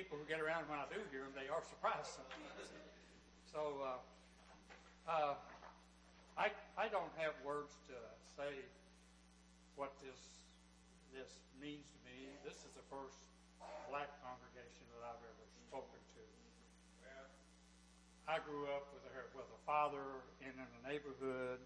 people who get around when I do hear them, they are surprised sometimes. So I don't have words to say what this means to me. This is the first black congregation that I've ever spoken to. I grew up with a father in a neighborhood.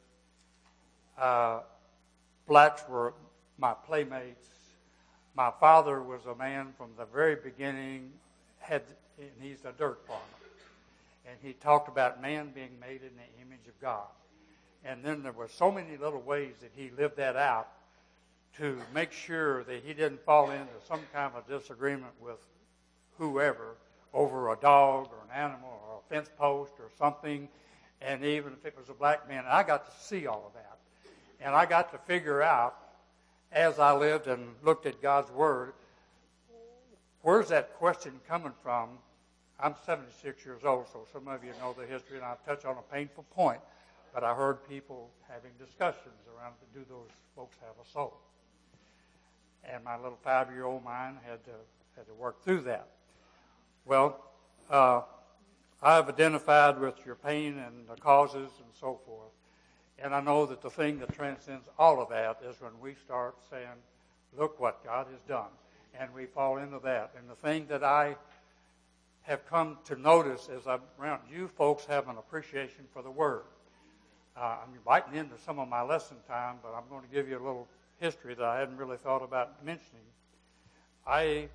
Blacks were my playmates. My father was a man from the very beginning, and he's a dirt farmer. And he talked about man being made in the image of God. And then there were so many little ways that he lived that out to make sure that he didn't fall into some kind of disagreement with whoever over a dog or an animal or a fence post or something. And even if it was a black man, I got to see all of that. And I got to figure out, as I lived and looked at God's Word, where's that question coming from? I'm 76 years old, so some of you know the history, and I'll touch on a painful point. But I heard people having discussions around, do those folks have a soul? And my little 5-year-old mind had to work through that. Well, I've identified with your pain and the causes and so forth. And I know that the thing that transcends all of that is when we start saying, look what God has done. And we fall into that. And the thing that I have come to notice as I'm around you folks have an appreciation for the Word. I'm inviting into some of my lesson time, but I'm going to give you a little history that I hadn't really thought about mentioning. I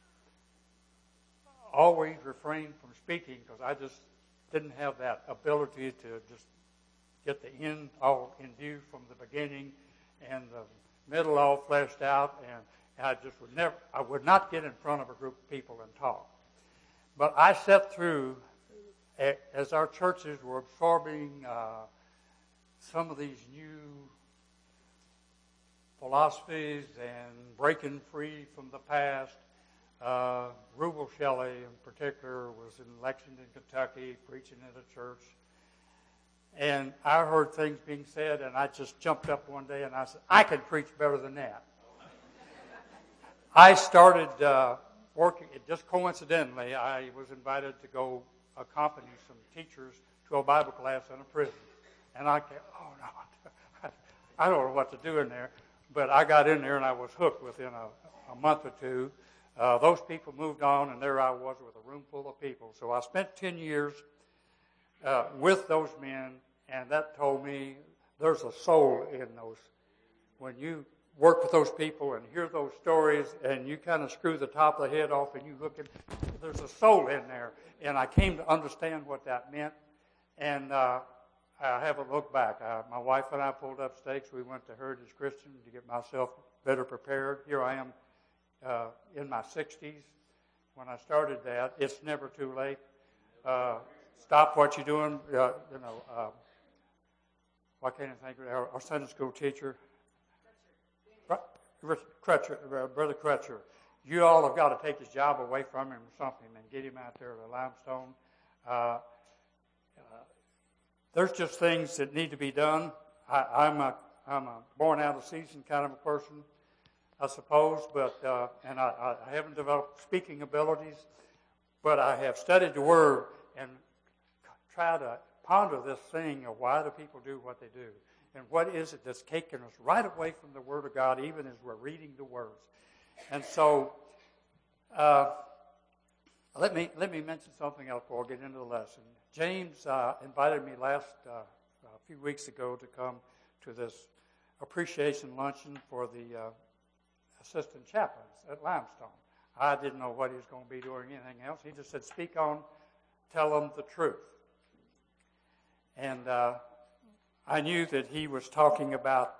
always refrained from speaking because I just didn't have that ability to just get the end all in view from the beginning and the middle all fleshed out, and I just would not get in front of a group of people and talk. But I sat through, as our churches were absorbing some of these new philosophies and breaking free from the past. Rubel Shelley, in particular, was in Lexington, Kentucky, preaching at a church. And I heard things being said, and I just jumped up one day and I said, I can preach better than that. I started working, just coincidentally, I was invited to go accompany some teachers to a Bible class in a prison. And I thought, oh no, I don't know what to do in there. But I got in there and I was hooked within a month or two. Those people moved on, and there I was with a room full of people. So I spent 10 years with those men, and that told me there's a soul in those. When you work with those people and hear those stories, and you kind of screw the top of the head off, and you look at, there's a soul in there. And I came to understand what that meant, and I haven't looked back. My wife and I pulled up stakes. We went to Heritage Christian to get myself better prepared. Here I am in my 60s when I started that. It's never too late. Stop what you're doing. Why can't I think of our Sunday school teacher? Crutcher, Brother Crutcher. You all have got to take his job away from him or something and get him out there to Limestone. There's just things that need to be done. I'm a born out of season kind of a person, I suppose, but and I haven't developed speaking abilities, but I have studied the Word and try to ponder this thing of why do people do what they do, and what is it that's taking us right away from the Word of God, even as we're reading the words. And so, let me mention something else before I get into the lesson. James invited me a few weeks ago to come to this appreciation luncheon for the assistant chaplains at Limestone. I didn't know what he was going to be doing, anything else. He just said, speak on, tell them the truth. And I knew that he was talking about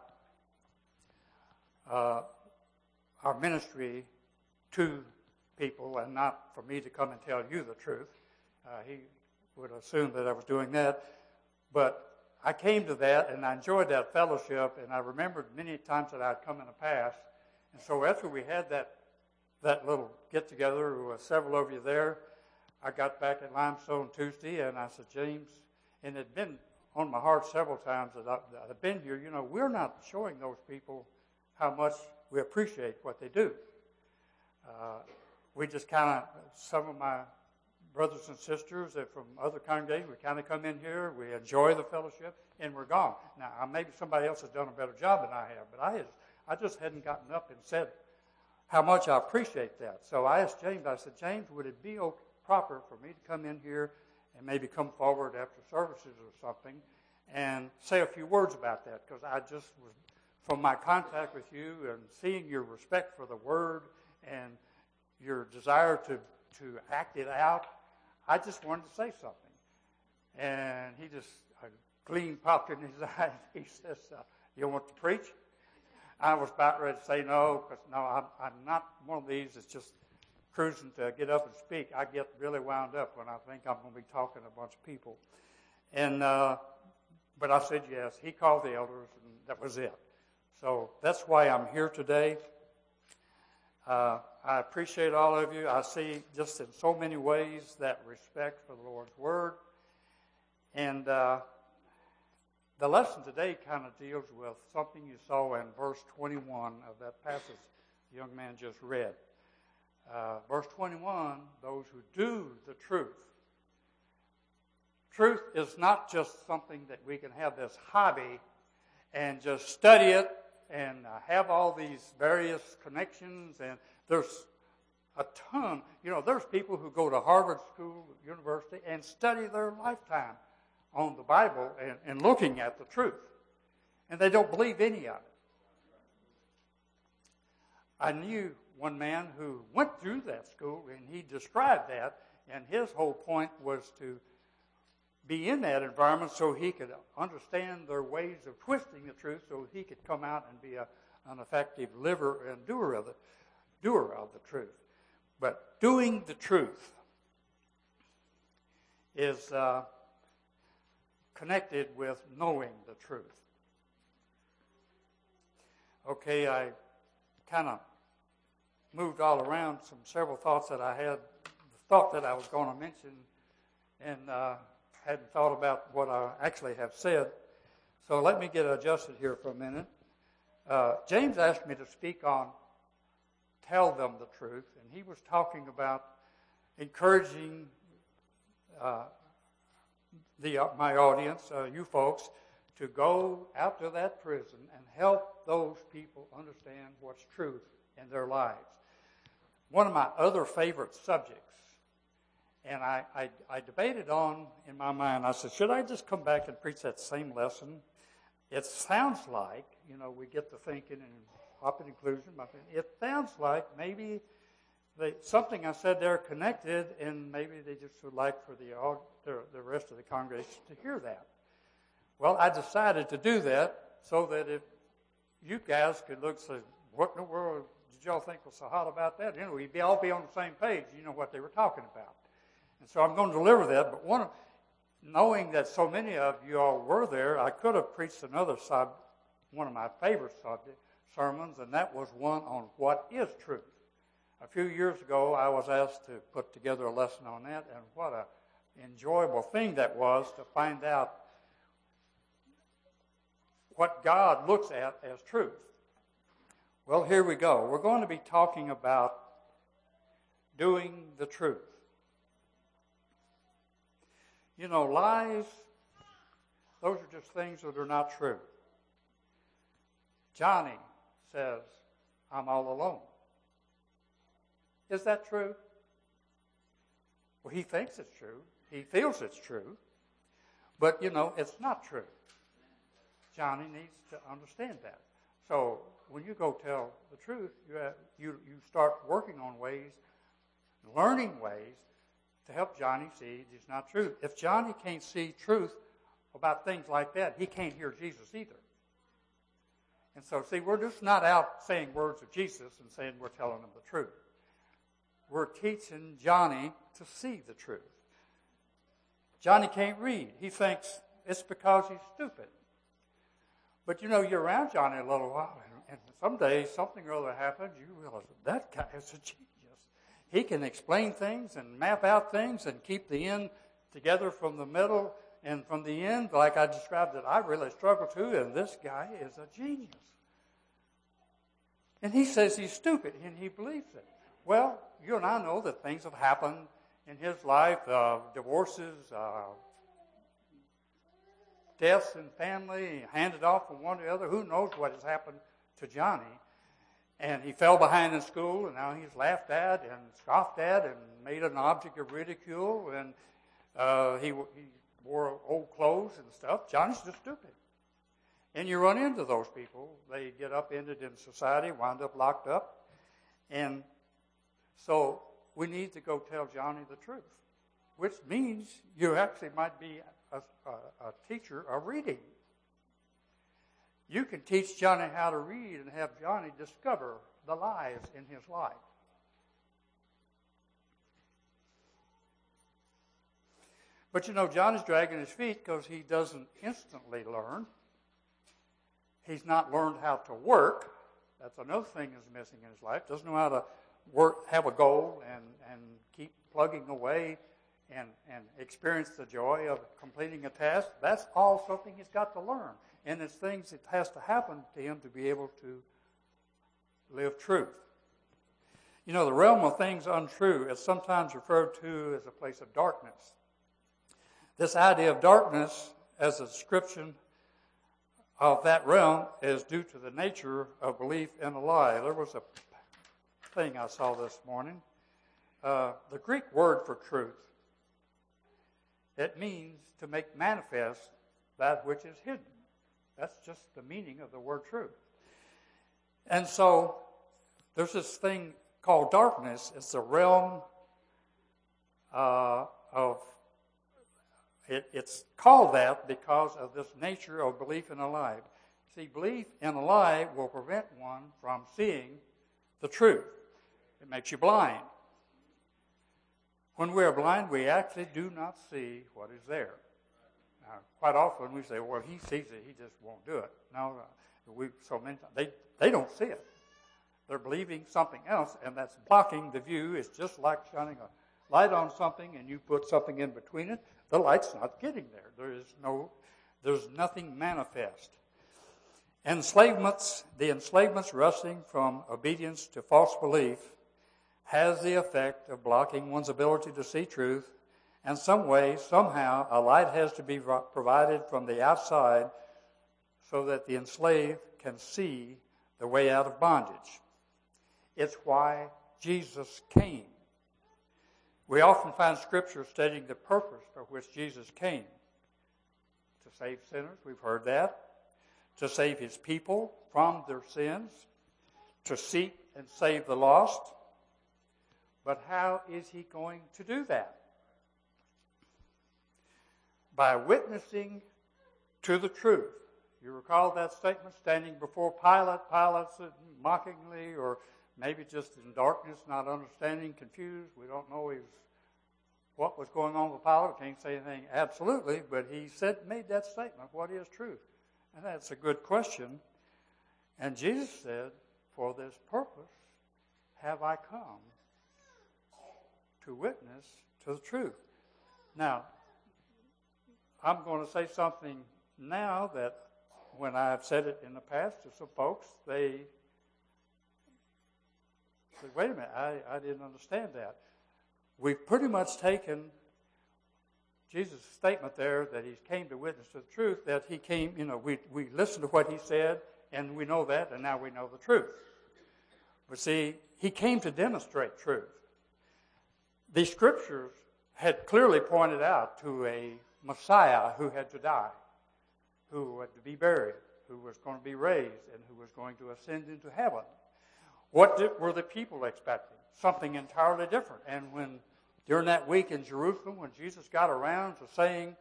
our ministry to people and not for me to come and tell you the truth. He would assume that I was doing that. But I came to that, and I enjoyed that fellowship, and I remembered many times that I'd come in the past. And so after we had that little get-together, there were several of you there, I got back at Limestone Tuesday, and I said, James, and it had been on my heart several times that I've been here, we're not showing those people how much we appreciate what they do. we just kind of, some of my brothers and sisters that from other congregations, we kind of come in here, we enjoy the fellowship, and we're gone. Now, maybe somebody else has done a better job than I have, but I just hadn't gotten up and said how much I appreciate that. So I asked James, I said, James, would it be proper for me to come in here and maybe come forward after services or something and say a few words about that? Because I just was, from my contact with you and seeing your respect for the Word and your desire to act it out, I just wanted to say something. And he just, a gleam popped in his eye. He says, you want to preach? I was about ready to say no, because no, I'm not one of these that's just cruising to get up and speak. I get really wound up when I think I'm going to be talking to a bunch of people. And but I said yes. He called the elders, and that was it. So that's why I'm here today. I appreciate all of you. I see just in so many ways that respect for the Lord's Word. And the lesson today kind of deals with something you saw in verse 21 of that passage the young man just read. Verse 21, those who do the truth. Truth is not just something that we can have this hobby and just study it and have all these various connections. And there's a ton. There's people who go to Harvard School, University, and study their lifetime on the Bible and looking at the truth. And they don't believe any of it. I knew one man who went through that school, and he described that, and his whole point was to be in that environment so he could understand their ways of twisting the truth so he could come out and be an effective liver and doer of the truth. But doing the truth is connected with knowing the truth. Okay, I kind of moved all around several thoughts that I had, the thought that I was going to mention, and hadn't thought about what I actually have said. So let me get adjusted here for a minute. James asked me to speak on tell them the truth, and he was talking about encouraging my audience, you folks, to go out to that prison and help those people understand what's truth in their lives. One of my other favorite subjects, and I debated on in my mind, I said, should I just come back and preach that same lesson? It sounds like, we get to thinking and hopping inclusion. It sounds like maybe something I said there connected, and maybe they just would like for the rest of the congregation to hear that. Well, I decided to do that so that if you guys could look and say, what in the world did y'all think was so hot about that? We'd all be on the same page. You know what they were talking about. And so I'm going to deliver that. But knowing that so many of you all were there, I could have preached one of my favorite sermons, and that was one on what is truth. A few years ago, I was asked to put together a lesson on that, and what an enjoyable thing that was to find out what God looks at as truth. Well, here we go. We're going to be talking about doing the truth. Lies, those are just things that are not true. Johnny says, I'm all alone. Is that true? Well, he thinks it's true. He feels it's true. But, it's not true. Johnny needs to understand that. So when you go tell the truth, you start working on ways, learning ways to help Johnny see it's not true. If Johnny can't see truth about things like that, he can't hear Jesus either. And so, we're just not out saying words of Jesus and saying we're telling him the truth. We're teaching Johnny to see the truth. Johnny can't read. He thinks it's because he's stupid. But you're around Johnny a little while, and someday something or other happens, you realize that guy is a genius. He can explain things and map out things and keep the end together from the middle and from the end, like I described it, I really struggle to, and this guy is a genius. And he says he's stupid, and he believes it. Well, you and I know that things have happened in his life, divorces, deaths in family, handed off from one to the other. Who knows what has happened to Johnny? And he fell behind in school, and now he's laughed at and scoffed at and made an object of ridicule, and he wore old clothes and stuff. Johnny's just stupid. And you run into those people. They get upended in society, wind up locked up. And so we need to go tell Johnny the truth, which means you actually might be a teacher of reading. You can teach Johnny how to read and have Johnny discover the lies in his life. But you know, Johnny's dragging his feet because he doesn't instantly learn. He's not learned how to work. That's another thing that's missing in his life. Doesn't know how to work, have a goal, and keep plugging away and experience the joy of completing a task. That's all something he's got to learn. And it's things that has to happen to him to be able to live truth. You know, the realm of things untrue is sometimes referred to as a place of darkness. This idea of darkness as a description of that realm is due to the nature of belief in a lie. There was a thing I saw this morning. The Greek word for truth, it means to make manifest that which is hidden. That's just the meaning of the word truth. And so there's this thing called darkness. It's a realm it's called that because of this nature of belief in a lie. See, belief in a lie will prevent one from seeing the truth. It makes you blind. When we are blind, we actually do not see what is there. Now, quite often we say, well, he sees it, he just won't do it. No, so many times, they don't see it. They're believing something else, and that's blocking the view. It's just like shining a light on something, and you put something in between it. The light's not getting there. There's nothing manifest. The enslavements resulting from obedience to false belief has the effect of blocking one's ability to see truth. And some way, somehow, a light has to be provided from the outside so that the enslaved can see the way out of bondage. It's why Jesus came. We often find Scripture stating the purpose for which Jesus came. To save sinners, we've heard that. To save his people from their sins. To seek and save the lost. But how is he going to do that? By witnessing to the truth. You recall that statement, standing before Pilate. Pilate said mockingly, or maybe just in darkness, not understanding, confused. We don't know what was going on with Pilate. Can't say anything absolutely, but he made that statement. What is truth? And that's a good question. And Jesus said, for this purpose have I come, to witness to the truth. Now, I'm going to say something now that when I've said it in the past to some folks, they say, wait a minute, I didn't understand that. We've pretty much taken Jesus' statement there that he came to witness to the truth, that he came, we listened to what he said, and we know that, and now we know the truth. But see, he came to demonstrate truth. The Scriptures had clearly pointed out to a Messiah who had to die, who had to be buried, who was going to be raised, and who was going to ascend into heaven. What were the people expecting? Something entirely different. And when during that week in Jerusalem, when Jesus got around to saying,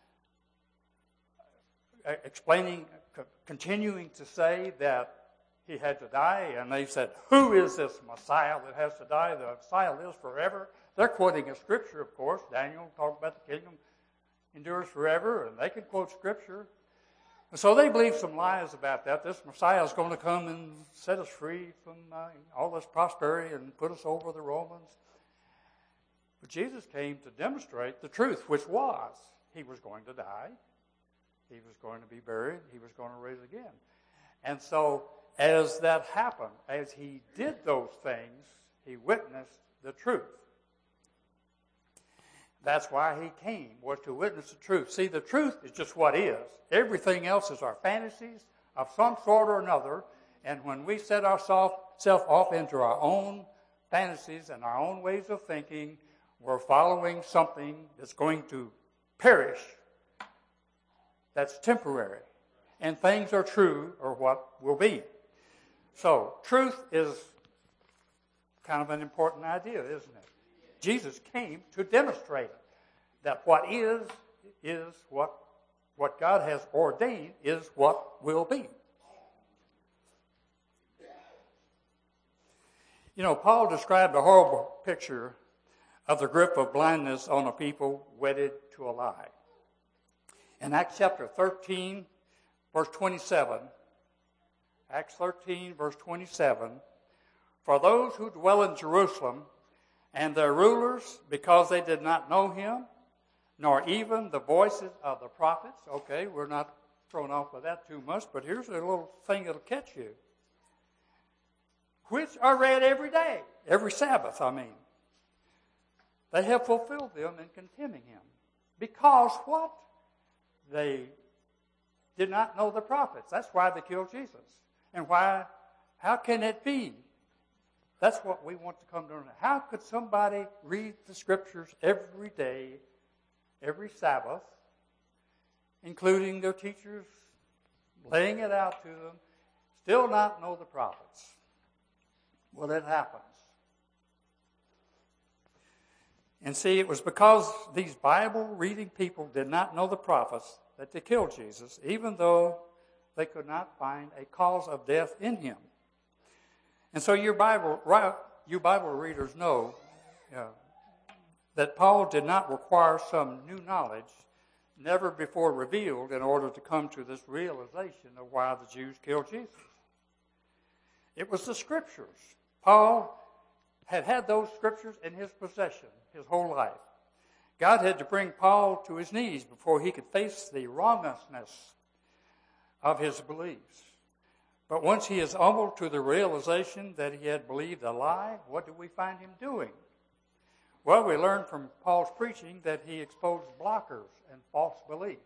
explaining, continuing to say that he had to die, and they said, who is this Messiah that has to die? The Messiah lives forever. They're quoting a scripture, of course. Daniel talked about the kingdom endures forever, and they can quote scripture. And so they believe some lies about that. This Messiah is going to come and set us free from all this prosperity and put us over the Romans. But Jesus came to demonstrate the truth, which was he was going to die, he was going to be buried, he was going to rise again. And so as that happened, as he did those things, He witnessed the truth. That's why he came, was to witness the truth. See, the truth is just what is. Everything else is our fantasies of some sort or another. And when we set ourselves off into our own fantasies and our own ways of thinking, we're following something that's going to perish, that's temporary. And things are true or what will be. So, truth is kind of an important idea, isn't it? Jesus came to demonstrate that what is what God has ordained is what will be. You know, Paul described a horrible picture of the grip of blindness on a people wedded to a lie. In Acts chapter 13, verse 27, Acts 13, verse 27, for those who dwell in Jerusalem and their rulers, because they did not know him, nor even the voices of the prophets. Okay, we're not thrown off with that too much, but here's a little thing that'll catch you. Which are read every day, every Sabbath, I mean. They have fulfilled them in condemning him. Because what? They did not know the prophets. That's why they killed Jesus. And why? How can it be? That's what we want to come to know. How could somebody read the Scriptures every day, every Sabbath, including their teachers laying it out to them, still not know the prophets? Well, it happens. And see, it was because these Bible-reading people did not know the prophets that they killed Jesus, even though they could not find a cause of death in him. And so you Bible readers know that Paul did not require some new knowledge never before revealed in order to come to this realization of why the Jews killed Jesus. It was the Scriptures. Paul had those Scriptures in his possession his whole life. God had to bring Paul to his knees before he could face the wrongness of his beliefs. But once he is humbled to the realization that he had believed a lie, what do we find him doing? Well, we learn from Paul's preaching that he exposed blockers and false beliefs.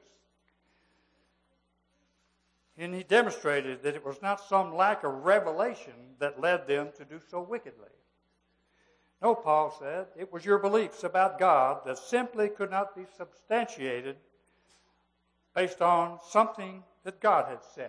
And he demonstrated that it was not some lack of revelation that led them to do so wickedly. No, Paul said, it was your beliefs about God that simply could not be substantiated based on something that God had said.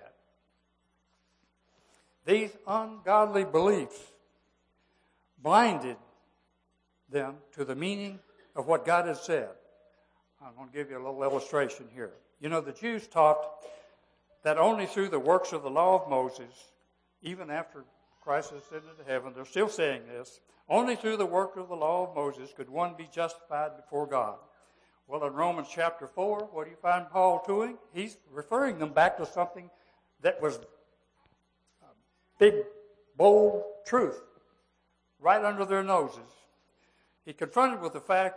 These ungodly beliefs blinded them to the meaning of what God has said. I'm going to give you a little illustration here. You know, the Jews taught that only through the works of the law of Moses, even after Christ ascended to heaven, they're still saying this, only through the work of the law of Moses could one be justified before God. Well, in Romans chapter 4, what do you find Paul doing? He's referring them back to something that was big, bold truth right under their noses. He confronted with the fact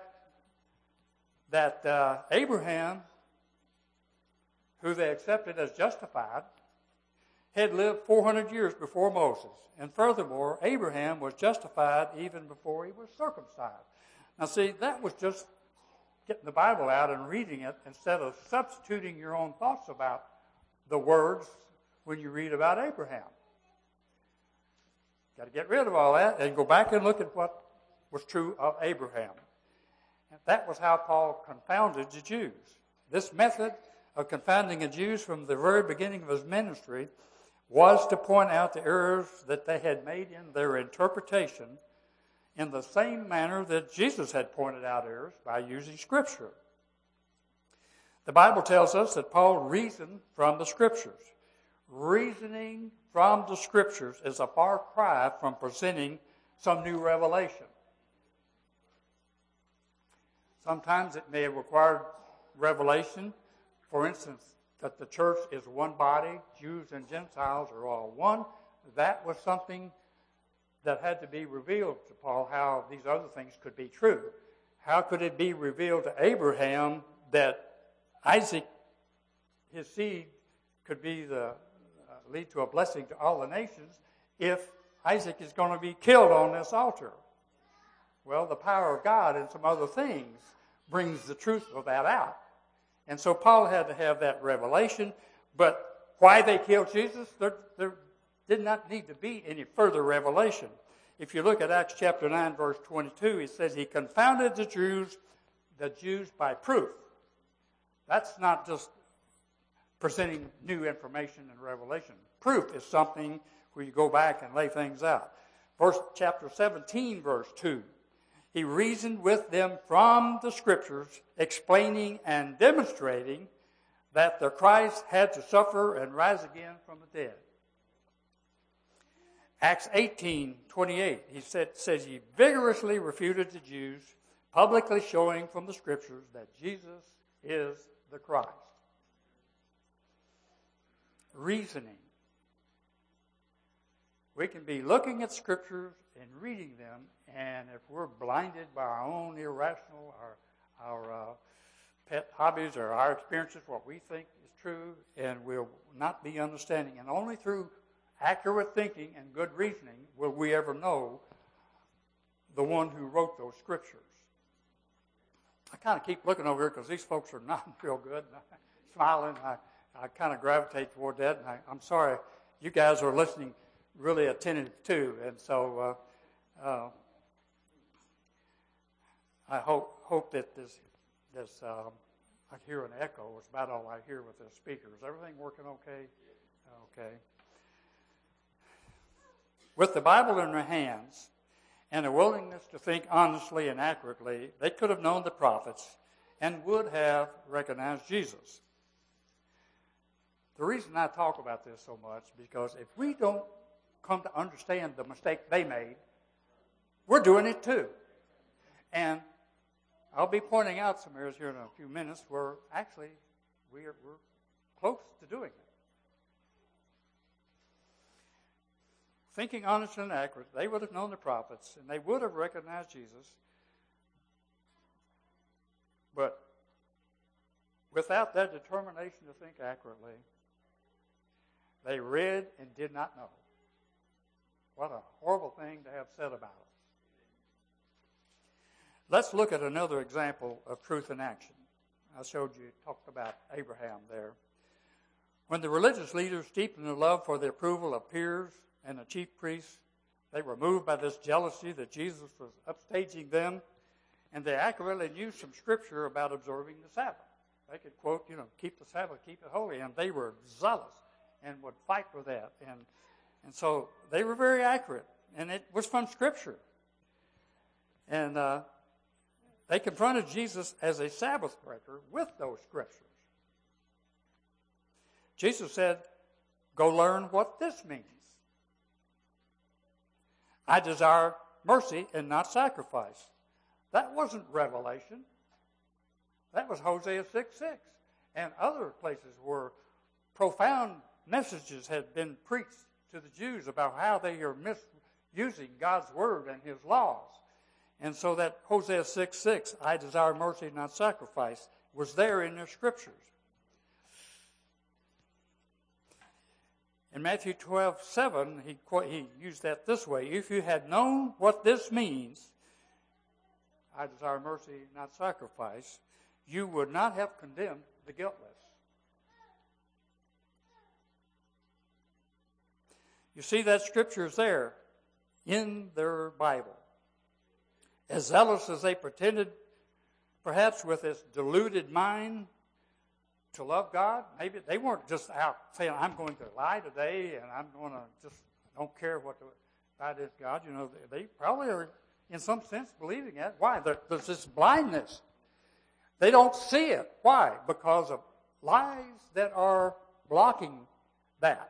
that Abraham, who they accepted as justified, had lived 400 years before Moses. And furthermore, Abraham was justified even before he was circumcised. Now see, that was just getting the Bible out and reading it instead of substituting your own thoughts about the words when you read about Abraham. Got to get rid of all that and go back and look at what was true of Abraham. And that was how Paul confounded the Jews. This method of confounding the Jews from the very beginning of his ministry was to point out the errors that they had made in their interpretation in the same manner that Jesus had pointed out errors by using Scripture. The Bible tells us that Paul reasoned from the Scriptures. Reasoning from the Scriptures is a far cry from presenting some new revelation. Sometimes it may have required revelation. For instance, that the church is one body, Jews and Gentiles are all one. That was something that had to be revealed to Paul, how these other things could be true. How could it be revealed to Abraham that Isaac, his seed, could be lead to a blessing to all the nations if Isaac is going to be killed on this altar? Well, the power of God and some other things brings the truth of that out. And so Paul had to have that revelation. But why they killed Jesus, there did not need to be any further revelation. If you look at Acts chapter 9, verse 22, it says he confounded the Jews by proof. That's not just presenting new information and revelation. Proof is something where you go back and lay things out. Chapter 17, verse 2. He reasoned with them from the Scriptures, explaining and demonstrating that the Christ had to suffer and rise again from the dead. Acts 18:28, he says he vigorously refuted the Jews, publicly showing from the Scriptures that Jesus is the Christ. Reasoning. We can be looking at Scriptures and reading them, and if we're blinded by our own irrational, our pet hobbies or our experiences, what we think is true, and we'll not be understanding. And only through accurate thinking and good reasoning will we ever know the one who wrote those Scriptures. I kind of keep looking over here because these folks are not real good. And I'm smiling. I kind of gravitate toward that, and I'm sorry. You guys are listening really attentive too, and so I hope that this I hear an echo. It's about all I hear with the speaker. Is everything working okay? Okay. With the Bible in their hands and a willingness to think honestly and accurately, they could have known the prophets and would have recognized Jesus. The reason I talk about this so much is because if we don't come to understand the mistake they made, we're doing it too. And I'll be pointing out some areas here in a few minutes where actually we're close to doing it. Thinking honest and accurate, they would have known the prophets and they would have recognized Jesus. But without that determination to think accurately, they read and did not know. What a horrible thing to have said about us. Let's look at another example of truth in action. I talked about Abraham there. When the religious leaders, steeped in their love for the approval of peers and the chief priests, they were moved by this jealousy that Jesus was upstaging them, and they accurately knew some scripture about observing the Sabbath. They could quote, keep the Sabbath, keep it holy, and they were zealous and would fight for that. And so they were very accurate, and it was from Scripture. And they confronted Jesus as a Sabbath breaker with those Scriptures. Jesus said, go learn what this means. I desire mercy and not sacrifice. That wasn't revelation. That was Hosea 6:6. And other places where profound messages had been preached to the Jews about how they are misusing God's word and his laws. And so that Hosea 6:6, I desire mercy, not sacrifice, was there in their scriptures. In Matthew 12:7, he used that this way. If you had known what this means, I desire mercy, not sacrifice, you would not have condemned the guiltless. You see, that scripture is there in their Bible. As zealous as they pretended, perhaps with this deluded mind, to love God, maybe they weren't just out saying, I'm going to lie today and I'm going to just don't care what that is, God. They probably are, in some sense, believing it. Why? There's this blindness. They don't see it. Why? Because of lies that are blocking that.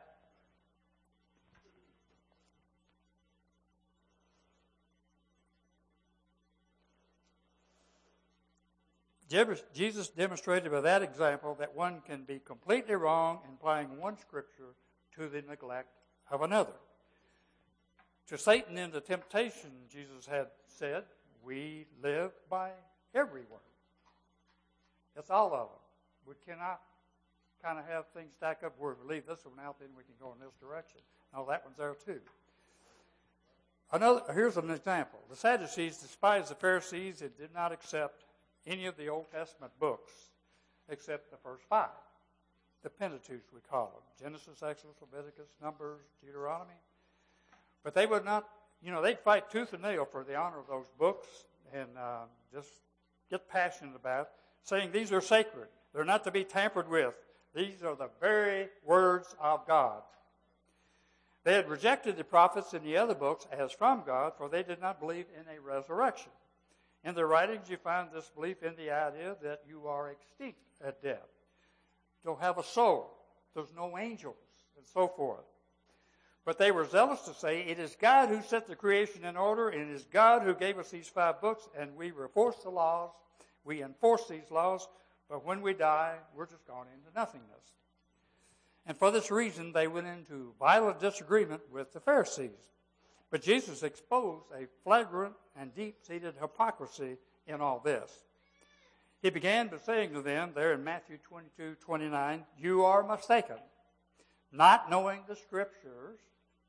Jesus demonstrated by that example that one can be completely wrong in applying one scripture to the neglect of another. To Satan in the temptation, Jesus had said, we live by every word. That's all of them. We cannot kind of have things stack up where we leave this one out, then we can go in this direction. No, that one's there too. Here's an example. The Sadducees despised the Pharisees and did not accept any of the Old Testament books except the first 5. The Pentateuch, we call them. Genesis, Exodus, Leviticus, Numbers, Deuteronomy. But they would not, they'd fight tooth and nail for the honor of those books and just get passionate about it, saying these are sacred. They're not to be tampered with. These are the very words of God. They had rejected the prophets in the other books as from God, for they did not believe in a resurrection. In their writings, you find this belief in the idea that you are extinct at death. You don't have a soul. There's no angels, and so forth. But they were zealous to say, it is God who set the creation in order, and it is God who gave us these 5 books, and we enforce the laws. We enforce these laws, but when we die, we're just gone into nothingness. And for this reason, they went into violent disagreement with the Pharisees. But Jesus exposed a flagrant and deep-seated hypocrisy in all this. He began by saying to them there in Matthew 22:29, you are mistaken, not knowing the Scriptures.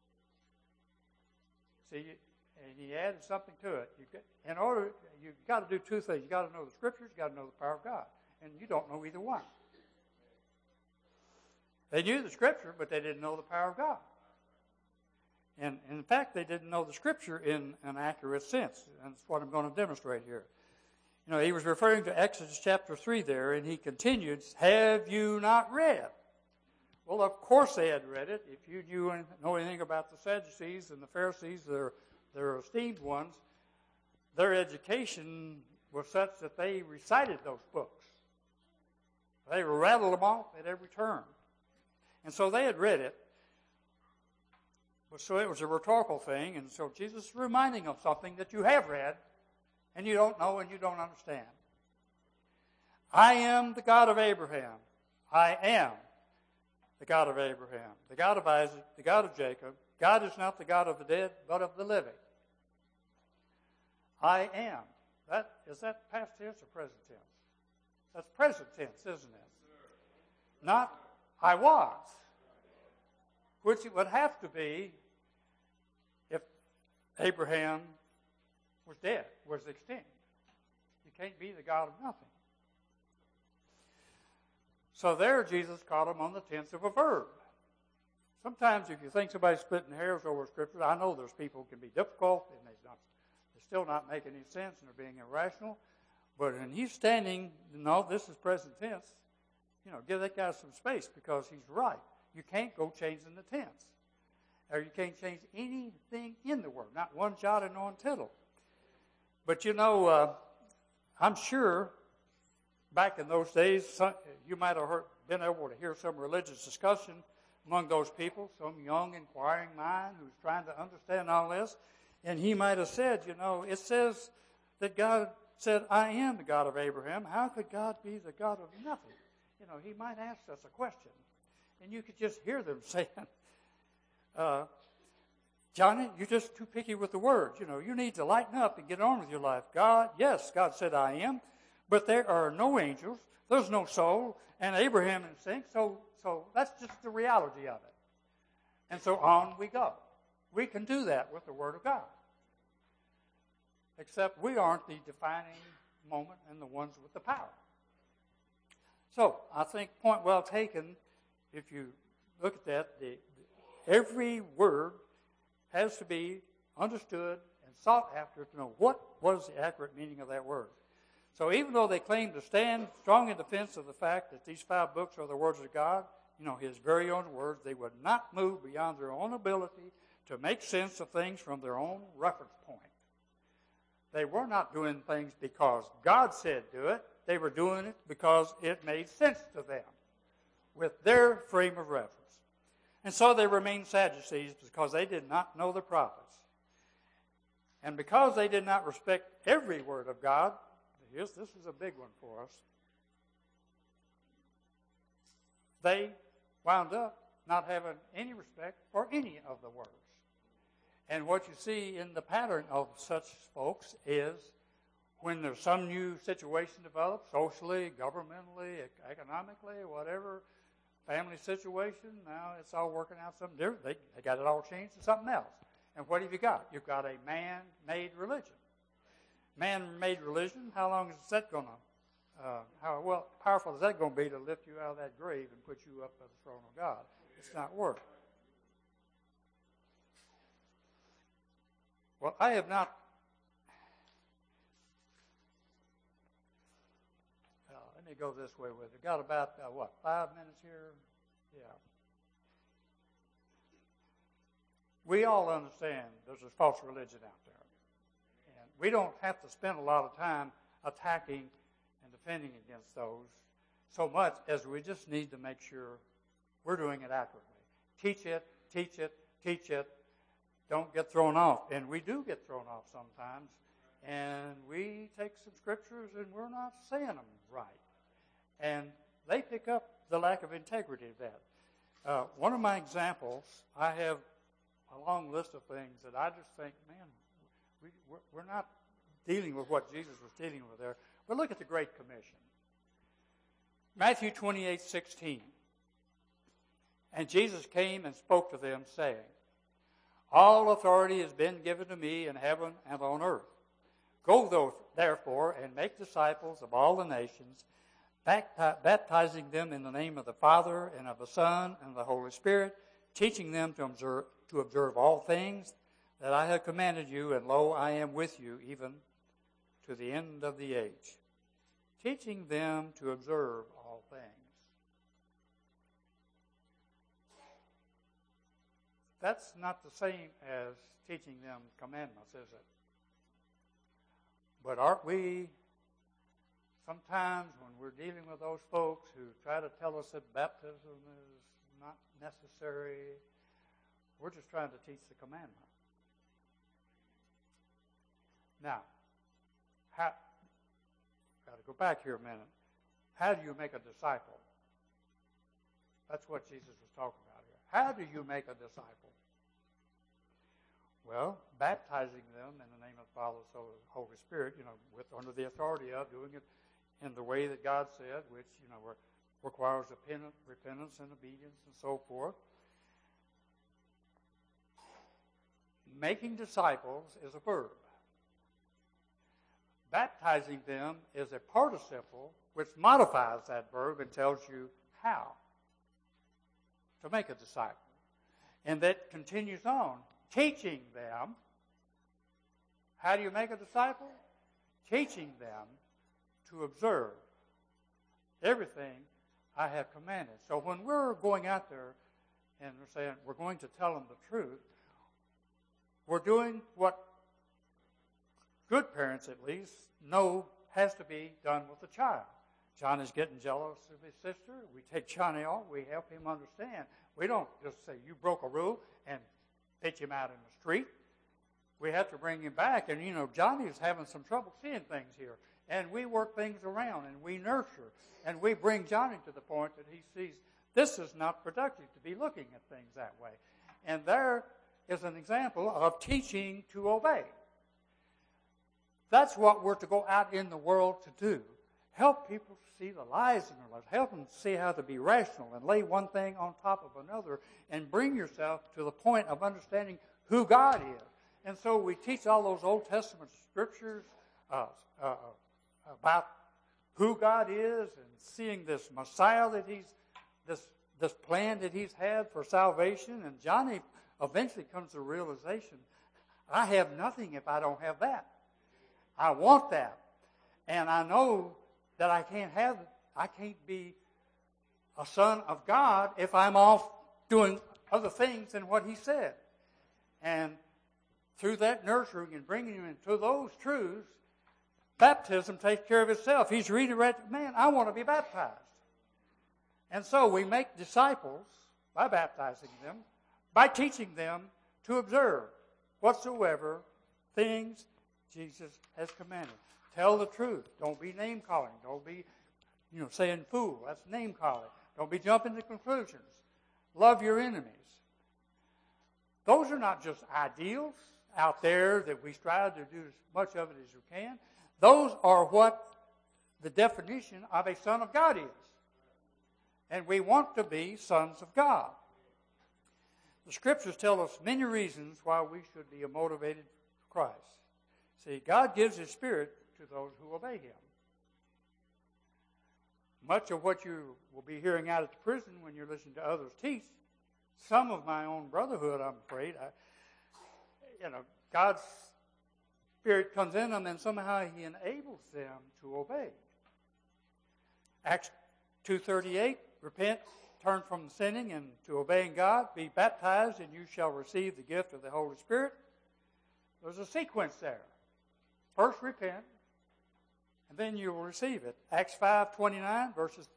See, and he added something to it. You've got to do 2 things. You've got to know the Scriptures, you've got to know the power of God. And you don't know either one. They knew the Scripture, but they didn't know the power of God. And in fact, they didn't know the Scripture in an accurate sense. And that's what I'm going to demonstrate here. He was referring to Exodus chapter 3 there, and he continued, have you not read? Well, of course they had read it. If you know anything about the Sadducees and the Pharisees, their esteemed ones, their education was such that they recited those books. They rattled them off at every turn. And so they had read it. So it was a rhetorical thing, and so Jesus is reminding them of something that you have read, and you don't know and you don't understand. I am the God of Abraham. I am the God of Abraham, the God of Isaac, the God of Jacob. God is not the God of the dead, but of the living. I am. Is that past tense or present tense? That's present tense, isn't it? Not I was. Which it would have to be if Abraham was dead, was extinct. You can't be the God of nothing. So there Jesus caught him on the tense of a verb. Sometimes if you think somebody's splitting hairs over Scripture, I know there's people who can be difficult and they're still not making any sense and they're being irrational. But when he's standing, this is present tense, give that guy some space because he's right. You can't go changing the tense. Or you can't change anything in the Word, not one jot and one tittle. But I'm sure back in those days, you might have been able to hear some religious discussion among those people, some young inquiring mind who's trying to understand all this. And he might have said, it says that God said, I am the God of Abraham. How could God be the God of nothing? He might ask us a question. And you could just hear them saying, Johnny, you're just too picky with the words. You need to lighten up and get on with your life. God said I am, but there are no angels. There's no soul, and Abraham is instinct. So that's just the reality of it. And so on we go. We can do that with the Word of God. Except we aren't the defining moment and the ones with the power. So I think point well taken. If you look at that, every word has to be understood and sought after to know what is the accurate meaning of that word. So even though they claim to stand strong in defense of the fact that these 5 books are the words of God, His very own words, they would not move beyond their own ability to make sense of things from their own reference point. They were not doing things because God said do it. They were doing it because it made sense to them with their frame of reference. And so they remained Sadducees because they did not know the prophets. And because they did not respect every word of God, this is a big one for us, they wound up not having any respect for any of the words. And what you see in the pattern of such folks is when there's some new situation develops, socially, governmentally, economically, whatever, family situation, now it's all working out something different. They got it all changed to something else. And what have you got? You've got a man-made religion. Man-made religion, how long is that going to, how powerful is that going to be to lift you out of that grave and put you up at the throne of God? It's not worth it. Well, I have not, let me go this way with it. Got about, 5 minutes here? Yeah. We all understand there's a false religion out there. And we don't have to spend a lot of time attacking and defending against those so much as we just need to make sure we're doing it accurately. Teach it, teach it, teach it. Don't get thrown off. And we do get thrown off sometimes. And we take some scriptures and we're not saying them right. And they pick up the lack of integrity of that. One of my examples, I have a long list of things that I just think, man, we're not dealing with what Jesus was dealing with there. But look at the Great Commission. Matthew 28:16. And Jesus came and spoke to them, saying, all authority has been given to me in heaven and on earth. Go therefore and make disciples of all the nations, baptizing them in the name of the Father and of the Son and of the Holy Spirit, teaching them to observe all things that I have commanded you, and lo, I am with you even to the end of the age. Teaching them to observe all things. That's not the same as teaching them commandments, is it? But aren't we, sometimes when we're dealing with those folks who try to tell us that baptism is not necessary, we're just trying to teach the commandment. Now, got to go back here a minute. How do you make a disciple? That's what Jesus was talking about here. How do you make a disciple? Well, baptizing them in the name of the Father, Son, and Holy Spirit, under the authority of doing it in the way that God said, which, requires repentance and obedience and so forth. Making disciples is a verb. Baptizing them is a participle which modifies that verb and tells you how to make a disciple. And that continues on. Teaching them. How do you make a disciple? Teaching them to observe everything I have commanded. So when we're going out there and we're saying we're going to tell them the truth, we're doing what good parents at least know has to be done with the child. John is getting jealous of his sister. We take Johnny off. We help him understand. We don't just say, you broke a rule and pitch him out in the street. We have to bring him back. And, Johnny is having some trouble seeing things here. And we work things around and we nurture. And we bring Johnny to the point that he sees this is not productive to be looking at things that way. And there is an example of teaching to obey. That's what we're to go out in the world to do. Help people see the lies in their lives. Help them see how to be rational and lay one thing on top of another and bring yourself to the point of understanding who God is. And so we teach all those Old Testament scriptures about who God is and seeing this Messiah that this plan that he's had for salvation. And Johnny eventually comes to the realization, I have nothing if I don't have that. I want that. And I know that I can't be a son of God if I'm off doing other things than what he said. And through that nurturing and bringing him into those truths, baptism takes care of itself. He's reading right, man, I want to be baptized. And so we make disciples by baptizing them, by teaching them to observe whatsoever things Jesus has commanded. Tell the truth. Don't be name-calling. Don't be, saying fool. That's name-calling. Don't be jumping to conclusions. Love your enemies. Those are not just ideals out there that we strive to do as much of it as we can. Those are what the definition of a son of God is. And we want to be sons of God. the Scriptures tell us many reasons why we should be motivated for Christ. See, God gives His Spirit to those who obey Him. Much of what you will be hearing out at the prison when you're listening to others teach, some of my own brotherhood, I'm afraid, God's Spirit comes in them and somehow He enables them to obey. Acts 2:38, repent, turn from sinning and to obeying God, be baptized, and you shall receive the gift of the Holy Spirit. There's a sequence there. First repent, and then you will receive it. Acts 5:29, verses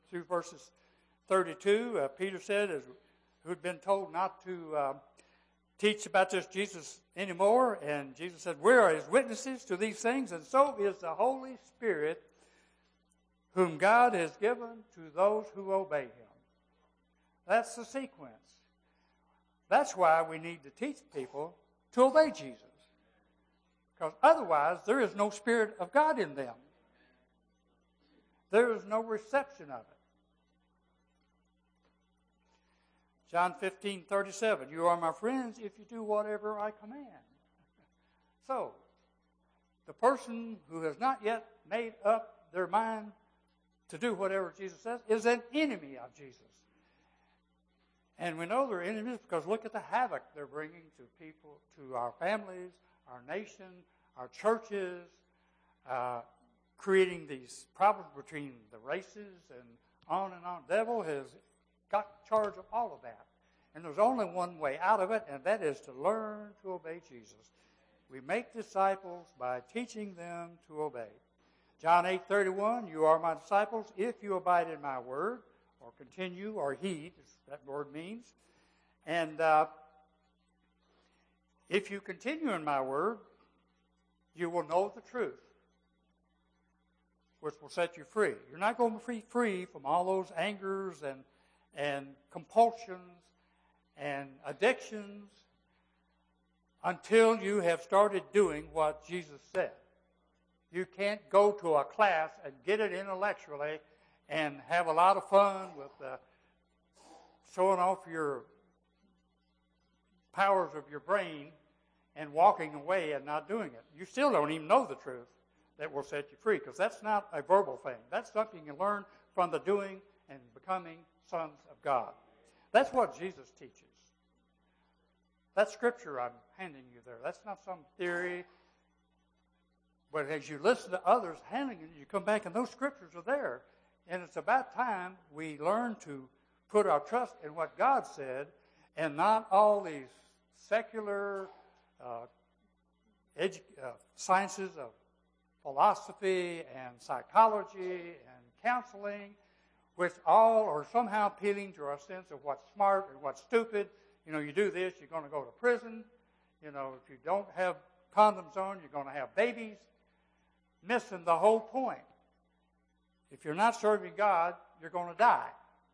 32, Peter said, who'd been told not to teach about this Jesus anymore, and Jesus said, we are His witnesses to these things, and so is the Holy Spirit, whom God has given to those who obey Him. That's the sequence. That's why we need to teach people to obey Jesus. Because otherwise, there is no Spirit of God in them. There is no reception of it. John 15:37, you are my friends if you do whatever I command. So, the person who has not yet made up their mind to do whatever Jesus says is an enemy of Jesus. And we know they're enemies because look at the havoc they're bringing to people, to our families, our nation, our churches, creating these problems between the races and on and on. The devil has got charge of all of that. And there's only one way out of it, and that is to learn to obey Jesus. We make disciples by teaching them to obey. John 8:31, you are my disciples if you abide in my word, or continue, or heed, as that word means. And if you continue in my word, you will know the truth, which will set you free. You're not going to be free from all those angers and compulsions and addictions until you have started doing what Jesus said. You can't go to a class and get it intellectually and have a lot of fun with showing off your powers of your brain and walking away and not doing it. You still don't even know the truth that will set you free, because that's not a verbal thing. That's something you learn from the doing and becoming sons of God. That's what Jesus teaches. That's Scripture I'm handing you there. That's not some theory. But as you listen to others handling it, you come back and those Scriptures are there. And it's about time we learn to put our trust in what God said and not all these secular sciences of philosophy and psychology and counseling, which all are somehow appealing to our sense of what's smart and what's stupid. You know, you do this, you're going to go to prison. You know, if you don't have condoms on, you're going to have babies. Missing the whole point. If you're not serving God, you're going to die.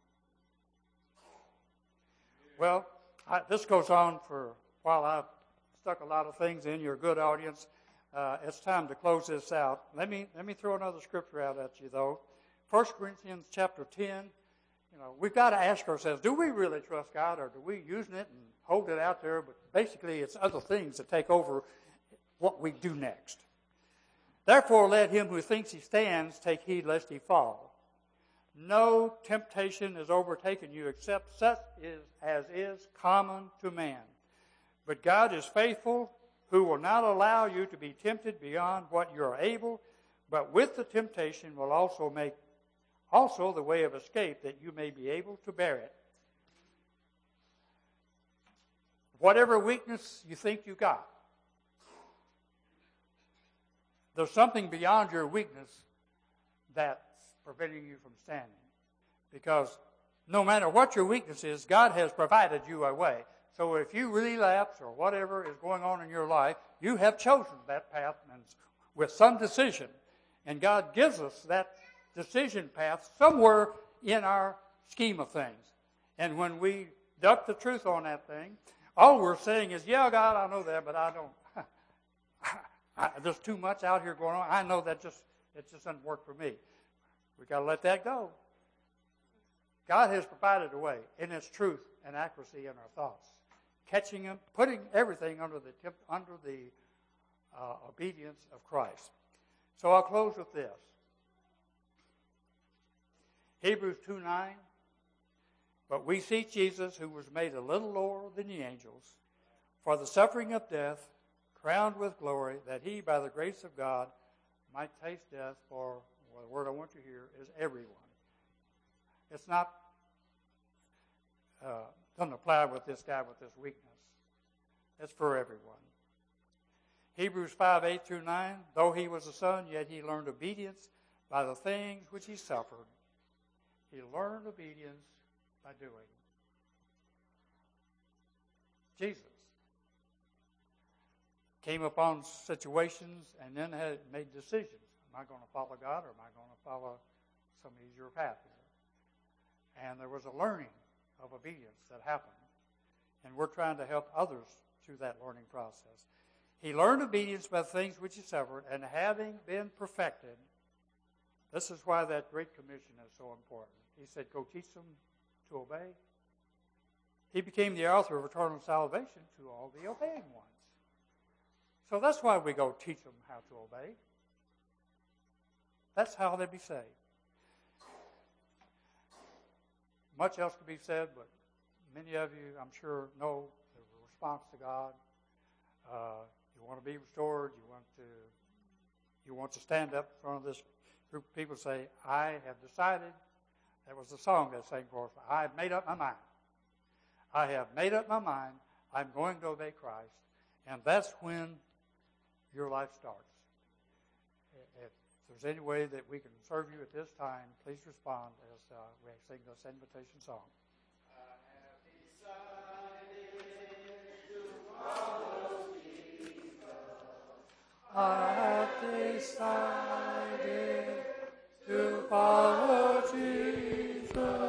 Well, this goes on for a while. I've stuck a lot of things in. You're a good audience. It's time to close this out. Let me throw another scripture out at you, though. 1 Corinthians chapter 10. You know, we've got to ask ourselves, do we really trust God, or do we using it and hold it out there? But basically, it's other things that take over what we do next. Therefore, let him who thinks he stands take heed lest he fall. No temptation has overtaken you except such as is common to man. But God is faithful, who will not allow you to be tempted beyond what you are able, but with the temptation will also make the way of escape, that you may be able to bear it. Whatever weakness you think you got, there's something beyond your weakness that's preventing you from standing. Because no matter what your weakness is, God has provided you a way. So if you relapse or whatever is going on in your life, you have chosen that path and with some decision. And God gives us that decision path somewhere in our scheme of things. And when we duck the truth on that thing, all we're saying is, yeah, God, I know that, but I don't. There's too much out here going on. I know that it just doesn't work for me. We've got to let that go. God has provided a way, and it's truth and accuracy in our thoughts. catching him, putting everything under the obedience of Christ. So I'll close with this. Hebrews 2:9. But we see Jesus, who was made a little lower than the angels, for the suffering of death, crowned with glory, that he, by the grace of God, might taste death for, well, the word I want you to hear is everyone. It's not, doesn't apply with this guy with this weakness. It's for everyone. Hebrews 5:8-9, though he was a son, yet he learned obedience by the things which he suffered. He learned obedience by doing. Jesus came upon situations and then had made decisions. Am I going to follow God or am I going to follow some easier path here? And there was a learning of obedience that happened. And we're trying to help others through that learning process. He learned obedience by the things which he suffered, and having been perfected, this is why that Great Commission is so important. He said, go teach them to obey. He became the author of eternal salvation to all the obeying ones. So that's why we go teach them how to obey. That's how they be saved. Much else could be said, but many of you, I'm sure, know the response to God. You want to be restored. You want to stand up in front of this group of people and say, I have decided. That was the song they sang for us. I have made up my mind. I have made up my mind. I'm going to obey Christ. And that's when your life starts. If there's any way that we can serve you at this time, please respond as we sing this invitation song. I have decided to follow Jesus.